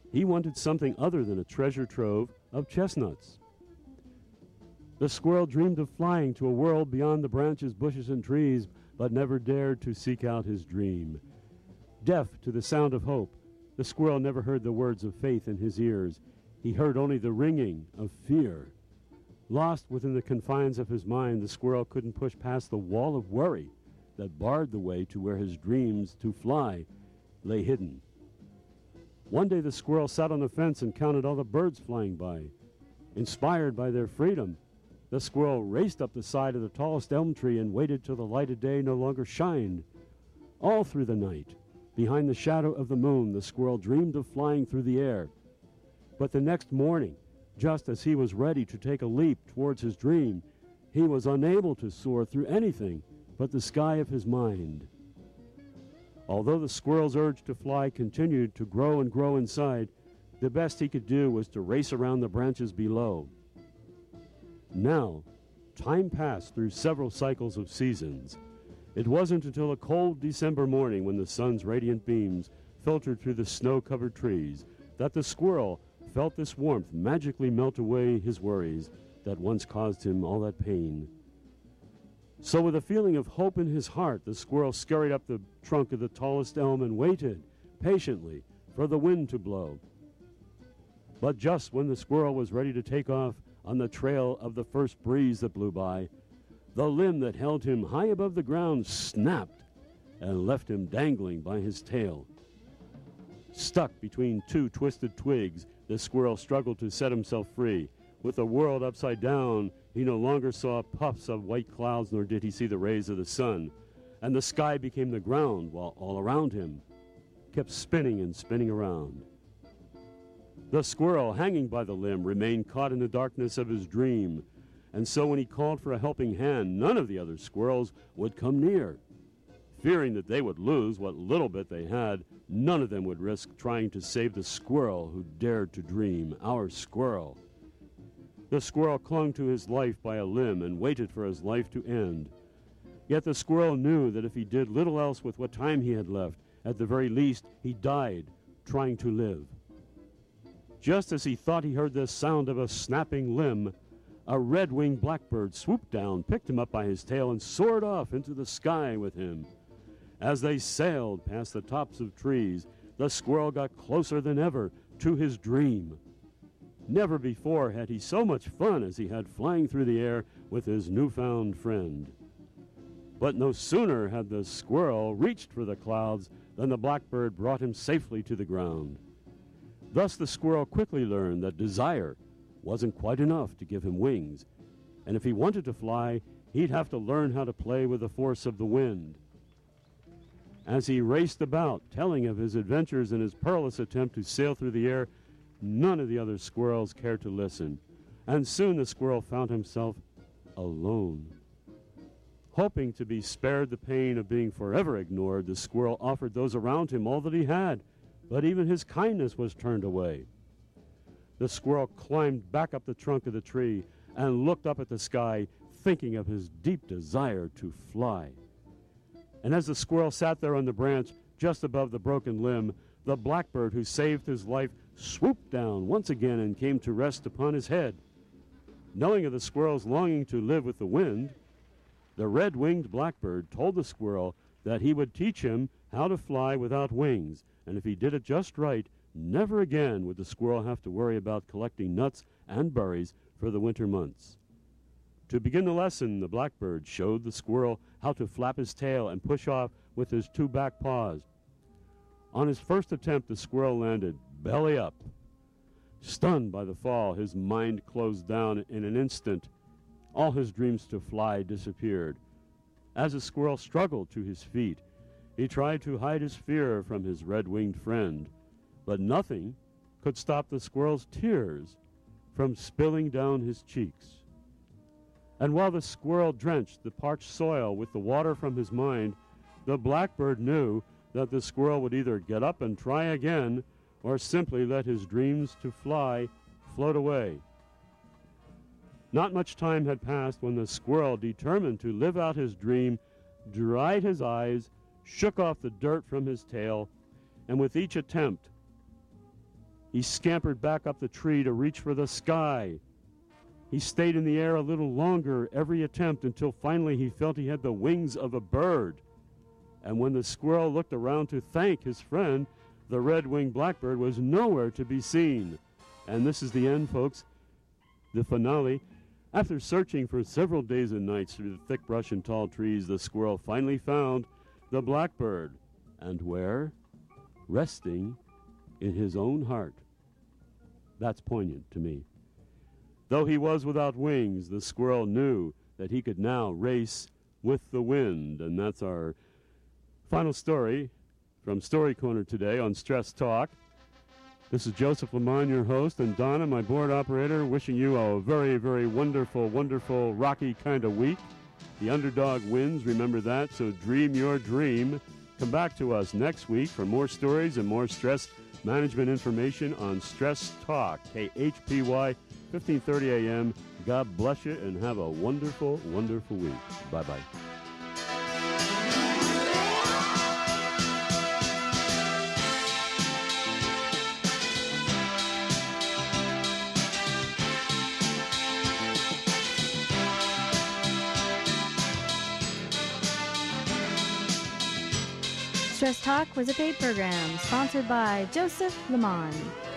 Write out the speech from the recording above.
He wanted something other than a treasure trove of chestnuts. The squirrel dreamed of flying to a world beyond the branches, bushes, and trees, but never dared to seek out his dream. Deaf to the sound of hope, the squirrel never heard the words of faith in his ears. He heard only the ringing of fear. Lost within the confines of his mind, the squirrel couldn't push past the wall of worry that barred the way to where his dreams to fly lay hidden. One day the squirrel sat on the fence and counted all the birds flying by. Inspired by their freedom, the squirrel raced up the side of the tallest elm tree and waited till the light of day no longer shined. All through the night, behind the shadow of the moon, the squirrel dreamed of flying through the air. But the next morning, just as he was ready to take a leap towards his dream, he was unable to soar through anything but the sky of his mind. Although the squirrel's urge to fly continued to grow and grow inside, the best he could do was to race around the branches below. Now, time passed through several cycles of seasons. It wasn't until a cold December morning, when the sun's radiant beams filtered through the snow-covered trees, that the squirrel felt this warmth magically melt away his worries that once caused him all that pain. So with a feeling of hope in his heart, the squirrel scurried up the trunk of the tallest elm and waited patiently for the wind to blow. But just when the squirrel was ready to take off on the trail of the first breeze that blew by, the limb that held him high above the ground snapped and left him dangling by his tail. Stuck between two twisted twigs, the squirrel struggled to set himself free. With the world upside down, he no longer saw puffs of white clouds, nor did he see the rays of the sun. And the sky became the ground, while all around him kept spinning and spinning around. The squirrel, hanging by the limb, remained caught in the darkness of his dream. And so when he called for a helping hand, none of the other squirrels would come near. Fearing that they would lose what little bit they had, none of them would risk trying to save the squirrel who dared to dream, our squirrel. The squirrel clung to his life by a limb and waited for his life to end. Yet the squirrel knew that if he did little else with what time he had left, at the very least he died trying to live. Just as he thought he heard the sound of a snapping limb, a red-winged blackbird swooped down, picked him up by his tail, and soared off into the sky with him. As they sailed past the tops of trees, the squirrel got closer than ever to his dream. Never before had he so much fun as he had flying through the air with his newfound friend. But no sooner had the squirrel reached for the clouds than the blackbird brought him safely to the ground. Thus the squirrel quickly learned that desire wasn't quite enough to give him wings, and if he wanted to fly, he'd have to learn how to play with the force of the wind. As he raced about, telling of his adventures and his perilous attempt to sail through the air, none of the other squirrels cared to listen, and soon the squirrel found himself alone. Hoping to be spared the pain of being forever ignored, the squirrel offered those around him all that he had, but even his kindness was turned away. The squirrel climbed back up the trunk of the tree and looked up at the sky, thinking of his deep desire to fly. And as the squirrel sat there on the branch just above the broken limb, the blackbird who saved his life swooped down once again and came to rest upon his head. Knowing of the squirrel's longing to live with the wind, the red-winged blackbird told the squirrel that he would teach him how to fly without wings, and if he did it just right, never again would the squirrel have to worry about collecting nuts and berries for the winter months. To begin the lesson, the blackbird showed the squirrel how to flap his tail and push off with his two back paws. On his first attempt, the squirrel landed belly up. Stunned by the fall, his mind closed down in an instant. All his dreams to fly disappeared. As the squirrel struggled to his feet, he tried to hide his fear from his red-winged friend, but nothing could stop the squirrel's tears from spilling down his cheeks. And while the squirrel drenched the parched soil with the water from his mind, the blackbird knew that the squirrel would either get up and try again or simply let his dreams to fly float away. Not much time had passed when the squirrel, determined to live out his dream, dried his eyes, shook off the dirt from his tail, and with each attempt He scampered back up the tree to reach for the sky. He stayed in the air a little longer every attempt until finally he felt he had the wings of a bird. And when the squirrel looked around to thank his friend, the red-winged blackbird was nowhere to be seen. And this is the end, folks, the finale. After searching for several days and nights through the thick brush and tall trees, the squirrel finally found the blackbird. And where? Resting in his own heart. That's poignant to me. Though he was without wings, the squirrel knew that he could now race with the wind. And that's our final story from Story Corner today on Stress Talk. This is Joseph Lamont, your host, and Donna, my board operator, wishing you a very, very wonderful, wonderful, rocky kind of week. The underdog wins, remember that, so dream your dream. Come back to us next week for more stories and more stress management information on Stress Talk, KHPY, 1530 a.m. God bless you and have a wonderful, wonderful week. Bye-bye. Stress Talk was a paid program sponsored by Joseph Lamont.